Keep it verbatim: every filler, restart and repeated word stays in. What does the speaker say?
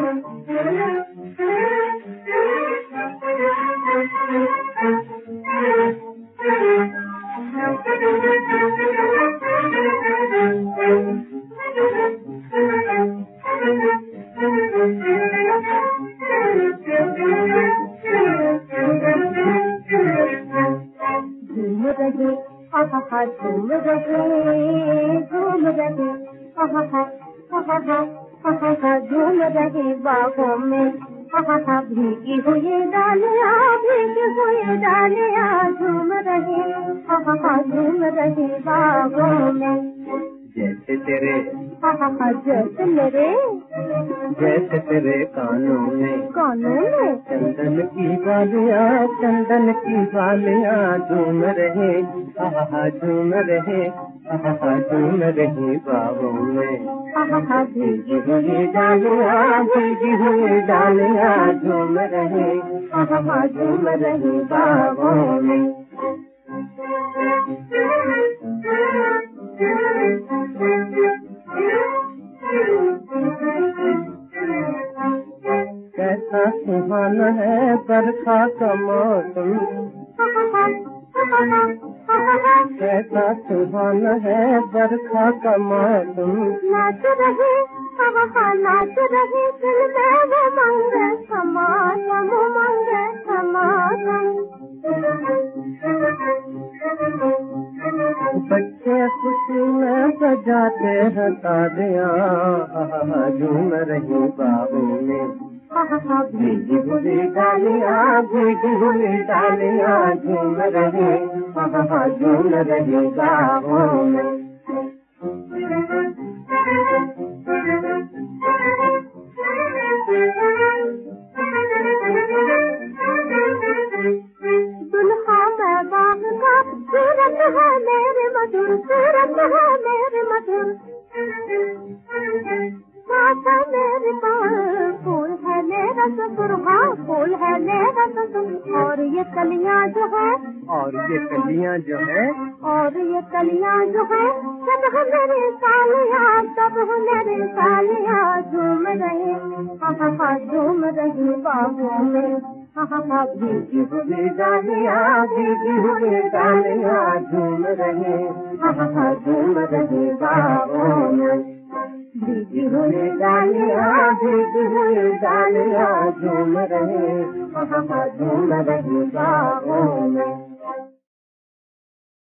झूम रहे झूम रहे झूम रहे बागों में भीगी हुई डालियाँ भीगी हुई डालियाँ झूम रहे झूम रहे बागों में। जैसे तेरे जैसे मेरे जैसे तेरे कानों में कानों में चंदन की बालियाँ चंदन की बालियाँ झूम रहे झूम रहे झूम रहे बागों में। भीगी हुई डालियाँ भीगी हुई डालियाँ झूम रहे झूम रहे बागों में। कैसा सुहाना है बरखा का मौसम कैसा सुहाना है बरखा का मौसम। नाच रहे नाच रहे दिल में वो मंगे समागम मंगे समागम। बच्चे खुशी में बजाते हैं तालियाँ झूम रही बागों में। भीगी हुई डालियाँ भीगी हुई डालियाँ झूम रहे झूम रहे बागों में। दुल्हा मैं बाग का सूरत है मेरे मधुर सूरत है मेरे मधुर माता मेरे पास फूल है मेरा ससुर हाँ फूल है मेरा ससुर। और ये कलियाँ जो है और ये कलियाँ जो है और ये कलियाँ जो है सब है मेरी सालियाँ सब है मेरी सालियाँ झूम रहे झूम रही बागों में। भीगी हुई डालियाँ भीगी हुई डालियाँ झूम रहे झूम रही बागों में। भीगी हुई डालियाँ भीगी हुई डालियाँ झूम रहे झूम रही बागों में।